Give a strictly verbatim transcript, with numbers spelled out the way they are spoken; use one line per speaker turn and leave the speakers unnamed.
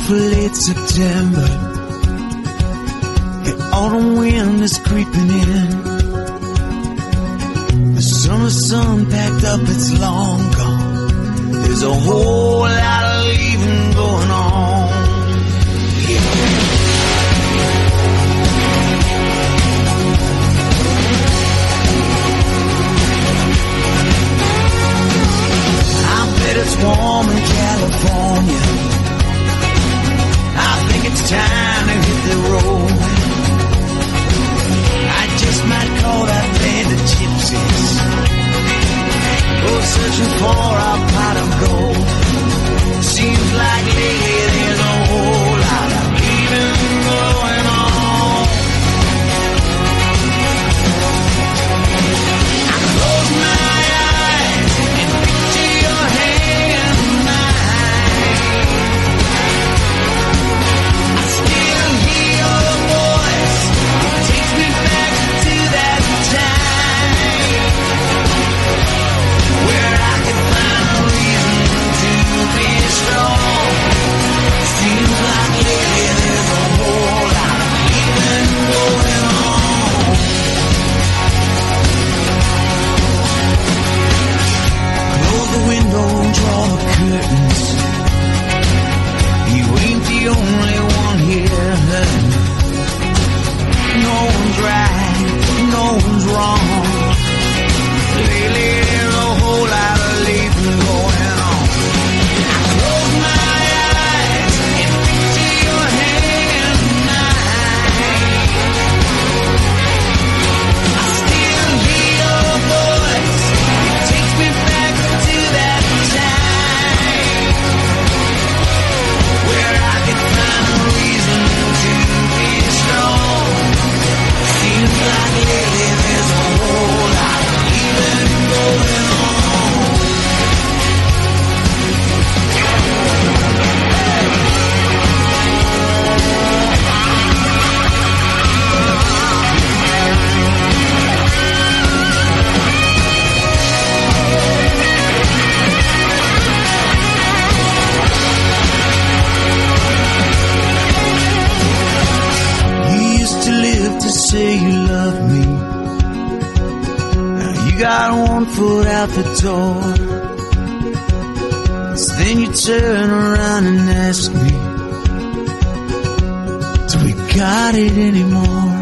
for late September. The autumn wind is creeping in. The summer sun packed up, it's long gone. There's a whole lot of leaving going on. Yeah. It's warm in California. I think it's time to hit the road. I just might call that band of gypsies, go searching for our pot of gold. Seems like lately there's a whole lot of leaving going on. I close my eyes and picture your hand. Draw the curtains. You ain't the only one here. No one's right, no one's wrong. Lately there's a whole lot of leaving going on. I close my eyes and picture your hand in mine. I still hear your voice. It takes me back to that where I could find a reason to be strong. Seems like lately there's a whole lot of leaving going on. To say you love me, now you got one foot out the door. So then you turn around and ask me, do we got it anymore?